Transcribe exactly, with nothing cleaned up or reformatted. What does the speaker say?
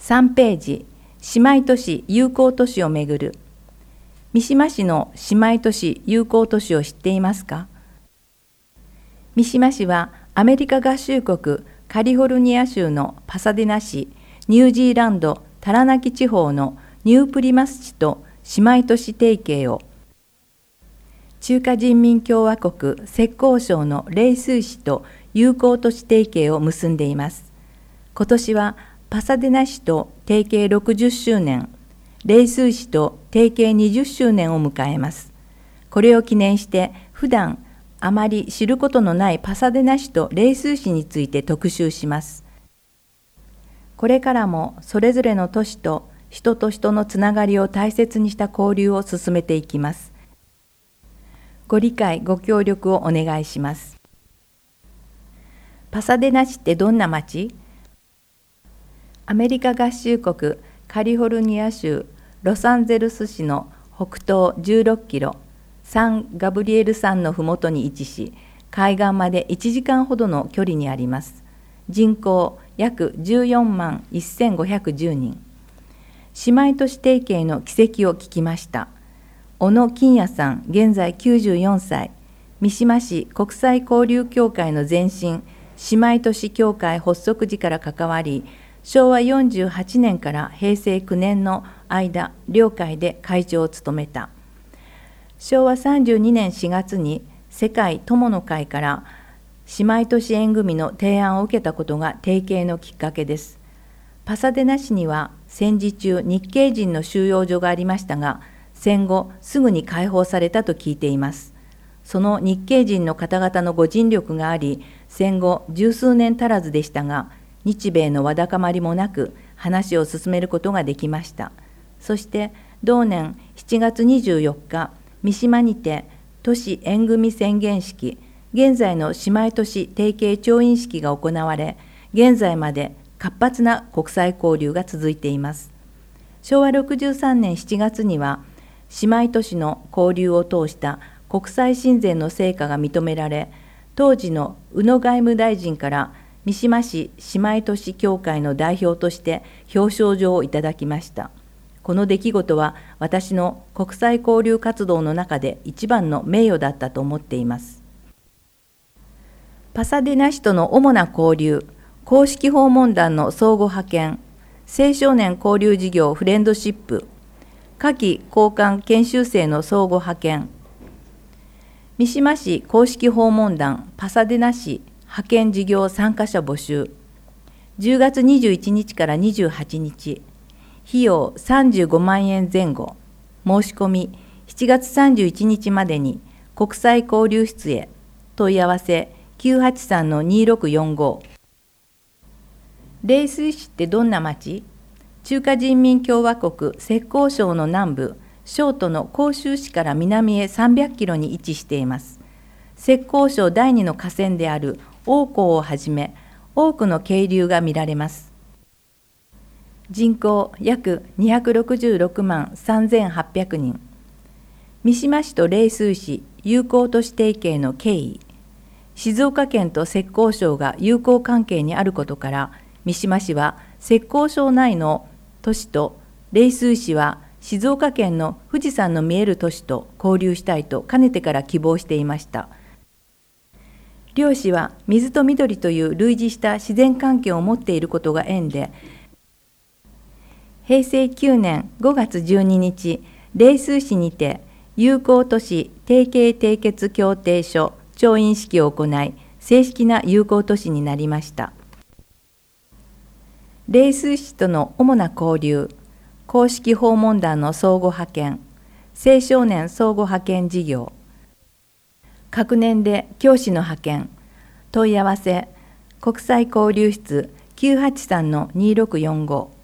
さんページ、姉妹都市友好都市をめぐる。三島市の姉妹都市友好都市を知っていますか？三島市はアメリカ合衆国カリフォルニア州のパサデナ市、ニュージーランドタラナキ地方のニュープリマス市と姉妹都市提携を、中華人民共和国浙江省の麗水市と友好都市提携を結んでいます。今年はパサデナ市と提携ろくじゅっしゅうねん、麗水市と提携にじゅっしゅうねんを迎えます。これを記念して普段あまり知ることのないパサデナ市と麗水市について特集します。これからもそれぞれの都市と人と人のつながりを大切にした交流を進めていきます。ご理解ご協力をお願いします。パサデナ市ってどんな町？アメリカ合衆国カリフォルニア州ロサンゼルス市の北東じゅうろっキロ、サンガブリエル山のふもとに位置し、海岸までいちじかんほどの距離にあります。人口約じゅうよんまんせんごひゃくじゅうにん。姉妹都市提携の軌跡を聞きました。小野金也さん、現在きゅうじゅうよんさい、三島市国際交流協会の前身、姉妹都市協会発足時から関わり、しょうわよんじゅうはちねんからへいせいきゅうねんの間、両会で会長を務めた。しょうわさんじゅうにねんしがつに世界友の会から姉妹都市縁組の提案を受けたことが提携のきっかけです。パサデナ市には戦時中日系人の収容所がありましたが、戦後すぐに解放されたと聞いています。その日系人の方々のご尽力があり、戦後十数年足らずでしたが、日米のわだかまりもなく話を進めることができました。そして同年しちがつにじゅうよっか、三島にて都市縁組宣言式、現在の姉妹都市提携調印式が行われ、現在まで活発な国際交流が続いています。しょうわろくじゅうさんねんしちがつには、姉妹都市の交流を通した国際親善の成果が認められ、当時の宇野外務大臣から三島市姉妹都市協会の代表として表彰状をいただきました。この出来事は私の国際交流活動の中で一番の名誉だったと思っています。パサデナ市との主な交流、公式訪問団の相互派遣、青少年交流事業フレンドシップ、夏季交換研修生の相互派遣、三島市公式訪問団パサデナ市派遣事業参加者募集、じゅうがつにじゅういちにちからにじゅうはちにち、費用さんじゅうごまんえんぜん後、申し込みしちがつさんじゅういちにちまでに国際交流室へ、問い合わせきゅうはちさんのにろくよんご。麗水市ってどんな町？中華人民共和国浙江省の南部、省都の広州市から南へさんびゃくキロに位置しています。浙江省だいにの河川である王江をはじめ、多くの渓流が見られます。人口約にひゃくろくじゅうろくまんさんぜんはっぴゃくにん。三島市と麗水市友好都市提携の経緯。静岡県と浙江省が友好関係にあることから、三島市は浙江省内の都市と麗水市は静岡県の富士山の見える都市と交流したいとかねてから希望していました。両市は水と緑という類似した自然環境を持っていることが縁で、へいせいきゅうねんごがつじゅうににち、麗水市にて友好都市提携締結協定書調印式を行い、正式な友好都市になりました。麗水市との主な交流、公式訪問団の相互派遣、青少年相互派遣事業、各年で教師の派遣、問い合わせ、国際交流室きゅうはちさんのにろくよんご。